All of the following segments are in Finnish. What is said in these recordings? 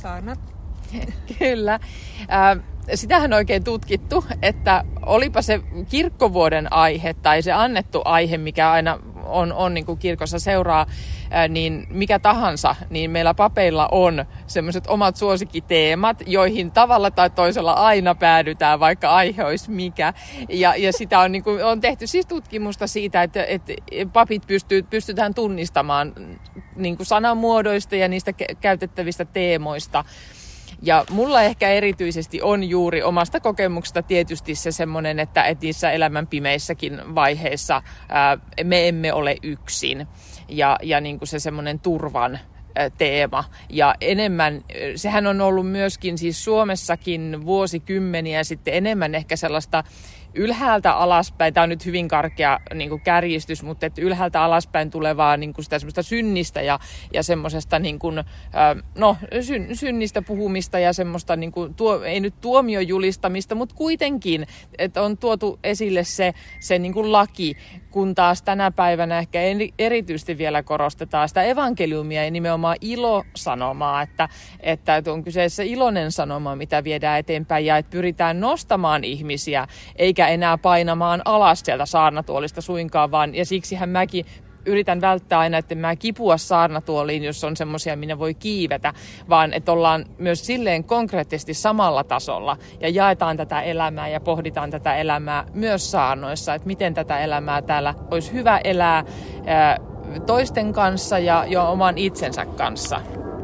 saarnat. Kyllä. Sitähän on oikein tutkittu, että olipa se kirkkovuoden aihe tai se annettu aihe, mikä aina on niin kuin kirkossa seuraa, niin mikä tahansa, niin meillä papeilla on semmoiset omat suosikkiteemat, joihin tavalla tai toisella aina päädytään, vaikka aihe olisi mikä. Ja sitä on, niin kuin, on tehty siis tutkimusta siitä, että papit pystytään tunnistamaan niin kuin sanamuodoista ja niistä käytettävistä teemoista. Ja mulla ehkä erityisesti on juuri omasta kokemuksesta tietysti se semmoinen, että niissä elämän pimeissäkin vaiheissa me emme ole yksin. Ja niin kuin se semmoinen turvan teema. Ja enemmän, sehän on ollut myöskin siis Suomessakin vuosikymmeniä sitten enemmän ehkä sellaista ylhäältä alaspäin, tämä on nyt hyvin karkea niin kuin kärjistys, mutta että ylhäältä alaspäin tulevaa niin kuin sitä semmoista synnistä ja semmoisesta niin kuin, synnistä puhumista ja semmoista, niin kuin, ei nyt tuomiojulistamista, mutta kuitenkin, että on tuotu esille se niin kuin laki, kun taas tänä päivänä ehkä erityisesti vielä korostetaan sitä evankeliumia ja nimenomaan ilosanomaa, että on kyseessä iloinen sanoma, mitä viedään eteenpäin ja että pyritään nostamaan ihmisiä, eikä enää painamaan alas sieltä saarnatuolista suinkaan, vaan ja siksihän mäkin yritän välttää aina, että mä kipua saarnatuoliin, jos on semmoisia, minne voi kiivetä, vaan että ollaan myös silleen konkreettisesti samalla tasolla ja jaetaan tätä elämää ja pohditaan tätä elämää myös saarnoissa, että miten tätä elämää täällä olisi hyvä elää toisten kanssa ja jo oman itsensä kanssa.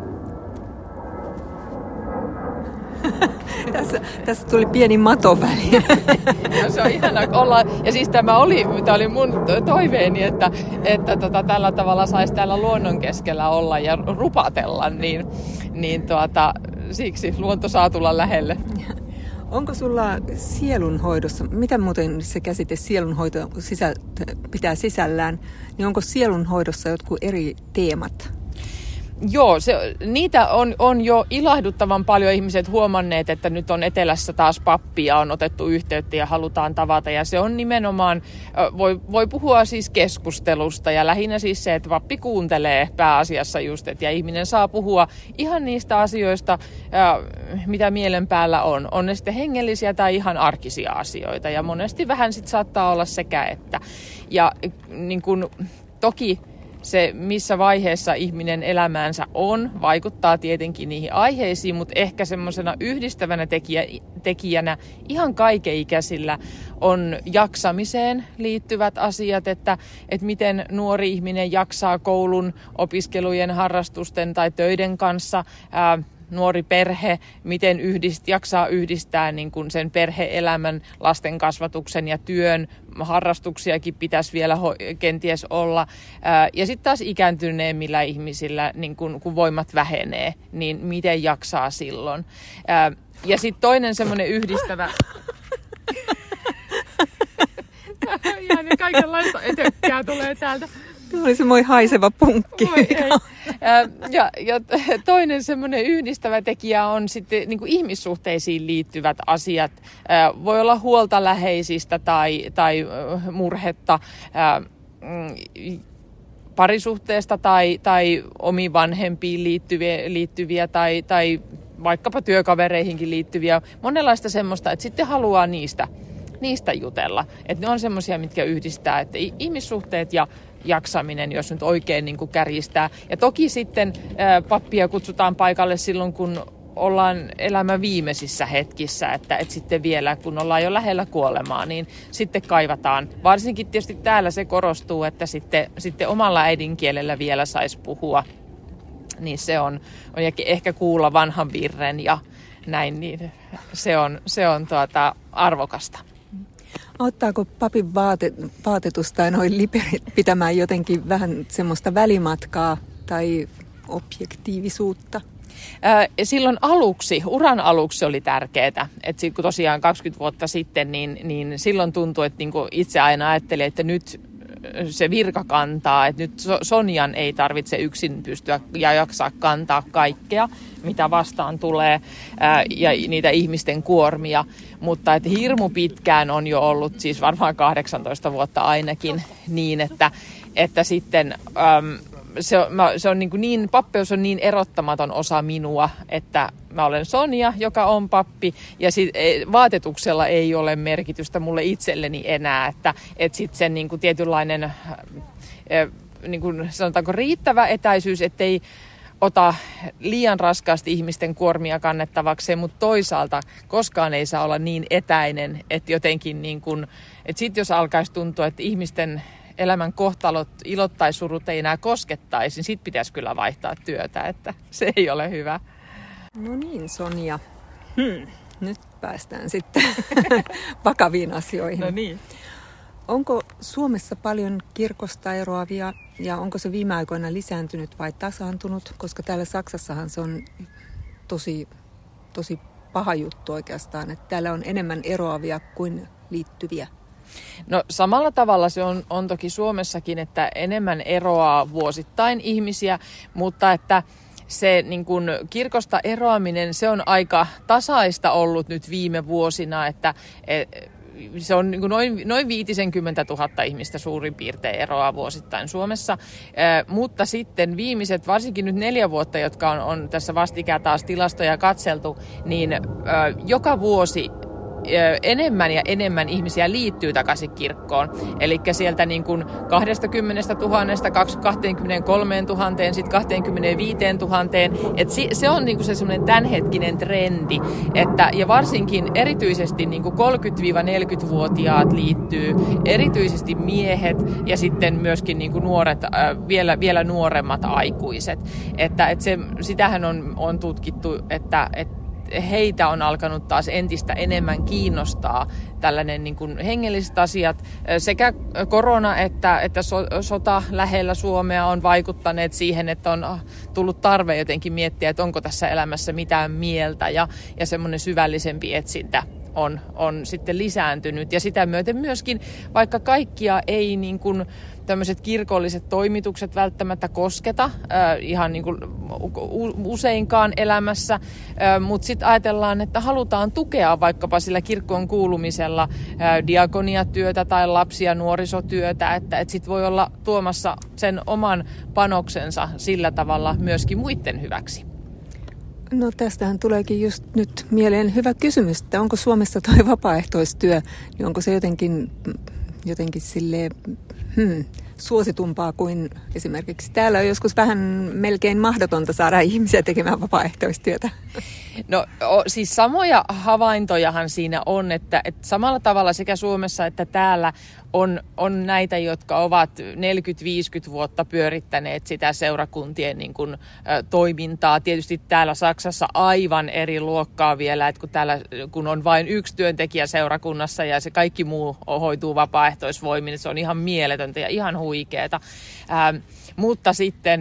Tässä tuli pieni mato väliin. No, se on ihana olla. Ja siis tämä oli mun toiveeni, että tällä tavalla saisi täällä luonnon keskellä olla ja rupatella, niin siksi luonto saa tulla lähelle. Onko sulla sielunhoidossa, mitä muuten se käsite sielunhoito pitää sisällään, niin onko sielunhoidossa jotkut eri teemat? Joo, niitä on jo ilahduttavan paljon ihmiset huomanneet, että nyt on etelässä taas pappi ja on otettu yhteyttä ja halutaan tavata. Ja se on nimenomaan, voi puhua siis keskustelusta ja lähinnä siis se, että pappi kuuntelee pääasiassa just, ja ihminen saa puhua ihan niistä asioista, mitä mielen päällä on. On ne sitten hengellisiä tai ihan arkisia asioita ja monesti vähän sitten saattaa olla sekä että. Ja niin kun, toki se, missä vaiheessa ihminen elämäänsä on, vaikuttaa tietenkin niihin aiheisiin, mutta ehkä semmoisena yhdistävänä tekijänä ihan kaikenikäisillä on jaksamiseen liittyvät asiat, että miten nuori ihminen jaksaa koulun, opiskelujen, harrastusten tai töiden kanssa, nuori perhe, miten jaksaa yhdistää niin kuin sen perhe-elämän, lasten kasvatuksen ja työn, harrastuksiakin pitäisi vielä kenties olla. Ja sitten taas ikääntyneemmillä ihmisillä, niin kun voimat vähenee, niin miten jaksaa silloin. Ja sitten toinen semmoinen yhdistävä... Ihan kaikenlaista etökkää tulee täältä. Tuo oli semmoinen haiseva punkki. Ja toinen semmoinen yhdistävä tekijä on sitten niin kuin ihmissuhteisiin liittyvät asiat. Voi olla huolta läheisistä tai murhetta parisuhteesta tai omiin vanhempiin liittyviä tai vaikkapa työkavereihinkin liittyviä. Monenlaista semmoista, että sitten haluaa niistä jutella. Että ne on semmoisia, mitkä yhdistää, että ihmissuhteet ja jaksaminen, jos nyt oikein niin kuin kärjistää. Ja toki sitten pappia kutsutaan paikalle silloin, kun ollaan elämän viimeisissä hetkissä, että sitten vielä, kun ollaan jo lähellä kuolemaa, niin sitten kaivataan. Varsinkin tietysti täällä se korostuu, että sitten omalla äidinkielellä vielä saisi puhua. Niin se on ehkä kuulla vanhan virren ja näin, niin se on arvokasta. Auttaako papin vaatetus tai noin liperit pitämään jotenkin vähän semmoista välimatkaa tai objektiivisuutta? Silloin uran aluksi oli tärkeää, että kun tosiaan 20 vuotta sitten, niin silloin tuntui, että niin kuin itse aina ajattelin, että nyt se virka kantaa, että nyt Sonjan ei tarvitse yksin pystyä ja jaksaa kantaa kaikkea, mitä vastaan tulee ja niitä ihmisten kuormia, mutta että hirmu pitkään on jo ollut, siis varmaan 18 vuotta ainakin, niin että sitten se on niin, pappeus on niin erottamaton osa minua, että mä olen Sonja, joka on pappi, ja vaatetuksella ei ole merkitystä mulle itselleni enää, että sitten sen niin kuin tietynlainen, niin kuin sanotaanko riittävä etäisyys, ettei ota liian raskaasti ihmisten kuormia kannettavakseen, mutta toisaalta koskaan ei saa olla niin etäinen, että jotenkin niin kuin, että sitten jos alkaisi tuntua, että ihmisten elämän kohtalot, ilot tai surut ei enää koskettaisi, niin sitten pitäisi kyllä vaihtaa työtä, että se ei ole hyvä. No niin, Sonja. Nyt päästään sitten vakaviin asioihin. No niin. Onko Suomessa paljon kirkosta eroavia ja onko se viime aikoina lisääntynyt vai tasaantunut? Koska täällä Saksassahan se on tosi paha juttu oikeastaan, että täällä on enemmän eroavia kuin liittyviä. No samalla tavalla se on toki Suomessakin, että enemmän eroaa vuosittain ihmisiä, mutta että se niin kuin kirkosta eroaminen, se on aika tasaista ollut nyt viime vuosina, että se on niin kuin noin 50 000 ihmistä suurin piirtein eroaa vuosittain Suomessa, mutta sitten viimeiset, varsinkin nyt 4 vuotta, jotka on tässä vastikään taas tilastoja katseltu, niin joka vuosi enemmän ja enemmän ihmisiä liittyy takaisin kirkkoon. Eli sieltä niin kuin 20 000, 23 000, sitten 25 000. Et se on niin kuin se semmoinen tämänhetkinen trendi. Ja varsinkin erityisesti niin kuin 30-40-vuotiaat liittyy, erityisesti miehet ja sitten myöskin niin kuin nuoret, vielä nuoremmat aikuiset. Sitähän on tutkittu, että heitä on alkanut taas entistä enemmän kiinnostaa tällainen niin kuin hengelliset asiat. Sekä korona että sota lähellä Suomea on vaikuttaneet siihen, että on tullut tarve jotenkin miettiä, että onko tässä elämässä mitään mieltä ja semmoinen syvällisempi etsintä on sitten lisääntynyt. Ja sitä myöten myöskin, vaikka kaikkia ei niin kuin tämmöiset kirkolliset toimitukset välttämättä kosketa ihan niin kuin useinkaan elämässä, mutta sitten ajatellaan, että halutaan tukea vaikkapa sillä kirkkoon kuulumisella diakoniatyötä tai lapsi- ja nuorisotyötä, että sitten voi olla tuomassa sen oman panoksensa sillä tavalla myöskin muiden hyväksi. No tästähän tuleekin just nyt mieleen hyvä kysymys, että onko Suomessa toi vapaaehtoistyö, niin onko se jotenkin silleen suositumpaa kuin esimerkiksi täällä on joskus vähän melkein mahdotonta saada ihmisiä tekemään vapaaehtoistyötä? No siis samoja havaintojahan siinä on, että samalla tavalla sekä Suomessa että täällä on näitä, jotka ovat 40-50 vuotta pyörittäneet sitä seurakuntien niin kuin, toimintaa. Tietysti täällä Saksassa aivan eri luokkaa vielä, että kun on vain yksi työntekijä seurakunnassa ja se kaikki muu hoituu vapaaehtoisvoimin, niin se on ihan mieletöntä ja ihan huikeeta. Mutta sitten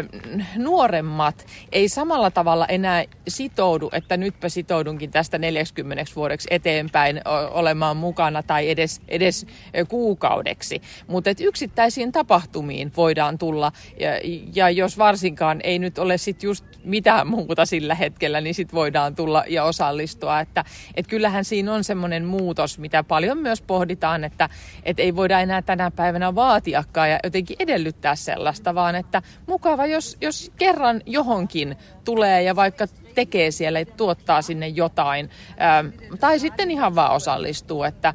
nuoremmat ei samalla tavalla enää sitoudu, että nytpä sitoudunkin tästä 40 vuodeksi eteenpäin olemaan mukana tai edes kuukaudeksi. Mutta yksittäisiin tapahtumiin voidaan tulla ja jos varsinkaan ei nyt ole sit just mitään muuta sillä hetkellä, niin sit voidaan tulla ja osallistua. Että kyllähän siinä on semmoinen muutos, mitä paljon myös pohditaan, että ei voida enää tänä päivänä vaatiakaan ja jotenkin edellyttää sellaista, vaan että mukava, jos kerran johonkin tulee ja vaikka tekee siellä ja tuottaa sinne jotain, tai sitten ihan vaan osallistuu, että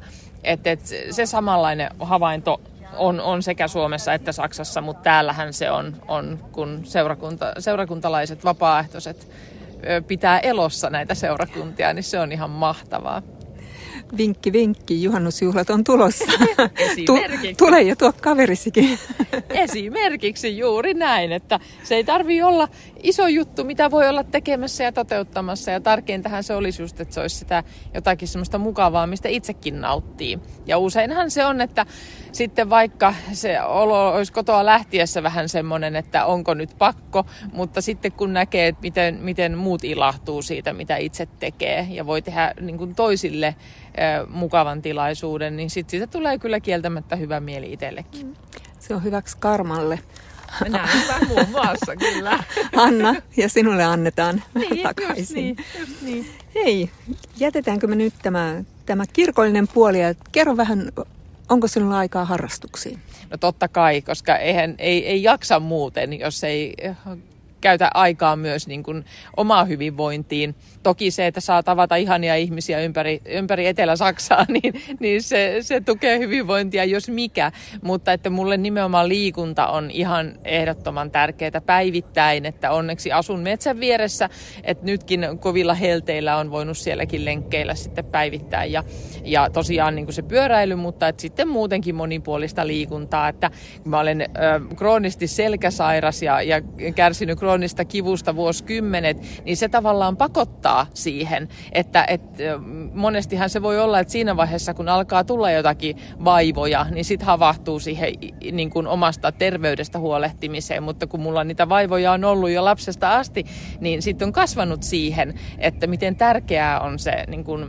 se samanlainen havainto on sekä Suomessa että Saksassa, mutta täällähän se on kun seurakuntalaiset vapaaehtoiset pitää elossa näitä seurakuntia, niin se on ihan mahtavaa. Vinkki, vinkki, juhannusjuhlat on tulossa. Esimerkiksi. Tule ja tuo kaverisikin. Esimerkiksi juuri näin, että se ei tarvitse olla iso juttu, mitä voi olla tekemässä ja toteuttamassa. Ja tärkeintähän se olisi just, että se olisi sitä jotakin semmoista mukavaa, mistä itsekin nauttii. Ja useinhan se on, että sitten vaikka se olo olisi kotoa lähtiessä vähän semmoinen, että onko nyt pakko, mutta sitten kun näkee, että miten muut ilahtuu siitä, mitä itse tekee ja voi tehdä niin kuin toisille mukavan tilaisuuden, niin sitten siitä tulee kyllä kieltämättä hyvä mieli itsellekin. Se on hyväksi karmalle. Näinpä muun muassa, kyllä. Anna, ja sinulle annetaan niin, takaisin. Just niin. Hei, jätetäänkö me nyt tämä kirkollinen puoli ja kerro vähän onko sinulla aikaa harrastuksiin? No totta kai, koska ei jaksa muuten, jos ei käytä aikaa myös niin kuin omaa hyvinvointiin. Toki se, että saa tavata ihania ihmisiä ympäri Etelä-Saksaa, niin se tukee hyvinvointia, jos mikä. Mutta että mulle nimenomaan liikunta on ihan ehdottoman tärkeää päivittäin, että onneksi asun metsän vieressä, että nytkin kovilla helteillä on voinut sielläkin lenkkeillä sitten päivittäin. Ja tosiaan niin kuin se pyöräily, mutta että sitten muutenkin monipuolista liikuntaa. Että mä olen kroonisesti selkäsairas ja kärsinyt kroonista kivusta vuosikymmenet, niin se tavallaan pakottaa siihen, että monestihan se voi olla, että siinä vaiheessa, kun alkaa tulla jotakin vaivoja, niin sitten havahtuu siihen niin kuin omasta terveydestä huolehtimiseen, mutta kun mulla niitä vaivoja on ollut jo lapsesta asti, niin sitten on kasvanut siihen, että miten tärkeää on se niin kuin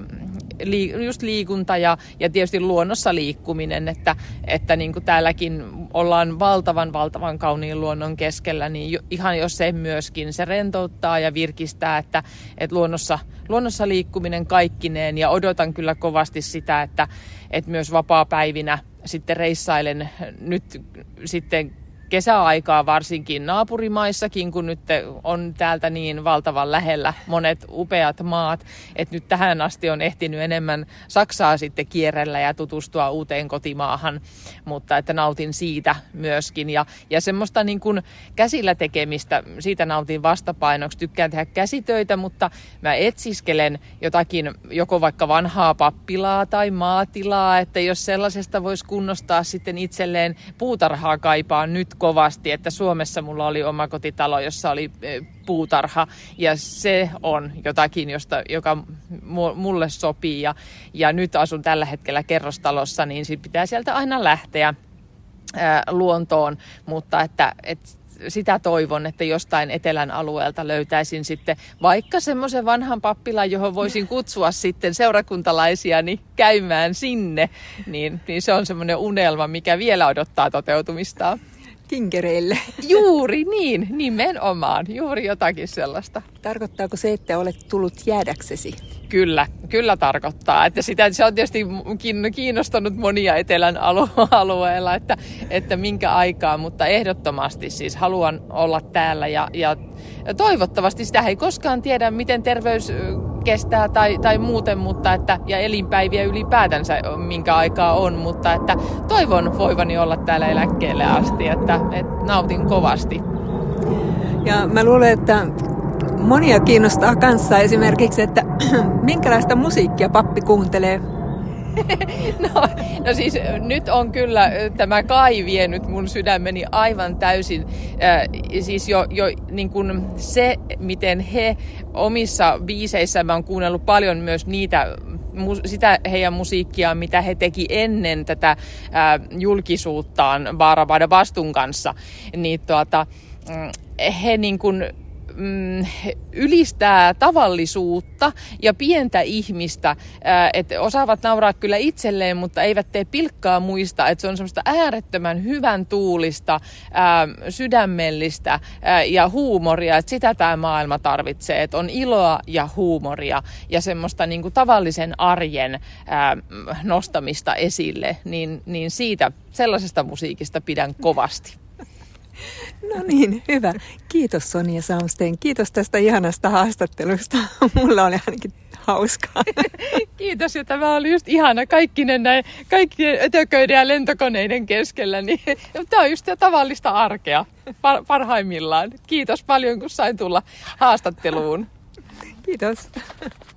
just liikunta ja tietysti luonnossa liikkuminen, että niin kuin täälläkin ollaan valtavan kauniin luonnon keskellä, niin ihan jos se myöskin se rentouttaa ja virkistää, että luonnossa liikkuminen kaikkineen, ja odotan kyllä kovasti sitä, että myös vapaapäivinä sitten reissailen nyt sitten kesäaikaa varsinkin naapurimaissakin, kun nyt on täältä niin valtavan lähellä monet upeat maat, että nyt tähän asti on ehtinyt enemmän Saksaa sitten kierrellä ja tutustua uuteen kotimaahan, mutta että nautin siitä myöskin. Ja semmoista niin kuin käsillä tekemistä, siitä nautin vastapainoksi. Tykkään tehdä käsitöitä, mutta mä etsiskelen jotakin, joko vaikka vanhaa pappilaa tai maatilaa, että jos sellaisesta voisi kunnostaa sitten itselleen puutarhaa kaipaa nyt kovasti, että Suomessa mulla oli oma kotitalo, jossa oli puutarha, ja se on jotakin, joka mulle sopii, ja nyt asun tällä hetkellä kerrostalossa, niin sit pitää sieltä aina lähteä luontoon, mutta että sitä toivon, että jostain etelän alueelta löytäisin sitten vaikka semmoisen vanhan pappilan, johon voisin kutsua sitten seurakuntalaisiani käymään sinne, niin se on semmoinen unelma, mikä vielä odottaa toteutumistaan. Kinkereille. Juuri niin, nimenomaan. Juuri jotakin sellaista. Tarkoittaako se, että olet tullut jäädäksesi? Kyllä tarkoittaa. Että se on tietysti kiinnostanut monia etelän alueella, että minkä aikaa, mutta ehdottomasti siis haluan olla täällä ja toivottavasti sitä ei koskaan tiedä, miten terveys kestää tai muuten, mutta ja elinpäiviä ylipäätänsä minkä aikaa on, mutta että toivon voivani olla täällä eläkkeelle asti, että nautin kovasti. Ja mä luulen, että monia kiinnostaa kanssa esimerkiksi, että minkälaista musiikkia pappi kuuntelee. No siis nyt on kyllä tämä Kai vienyt mun sydämeni aivan täysin. Siis jo niin kuin se, miten he omissa biiseissään, mä oon kuunnellut paljon myös sitä heidän musiikkiaan, mitä he teki ennen tätä julkisuuttaan Baarabada Bastun kanssa, niin he niin kuin ylistää tavallisuutta ja pientä ihmistä, että osaavat nauraa kyllä itselleen, mutta eivät tee pilkkaa muista, että se on semmoista äärettömän hyvän tuulista, sydämellistä ja huumoria, että sitä tämä maailma tarvitsee, että on iloa ja huumoria ja semmoista niin kuin tavallisen arjen nostamista esille, niin sellaisesta musiikista pidän kovasti. No niin, hyvä. Kiitos Sonja Saumsteen. Kiitos tästä ihanasta haastattelusta. Mulla oli ainakin hauskaa. Kiitos, ja tämä oli just ihana kaikkien ötököiden ja lentokoneiden keskellä. Niin, tämä on just tavallista arkea parhaimmillaan. Kiitos paljon, kun sain tulla haastatteluun. Kiitos.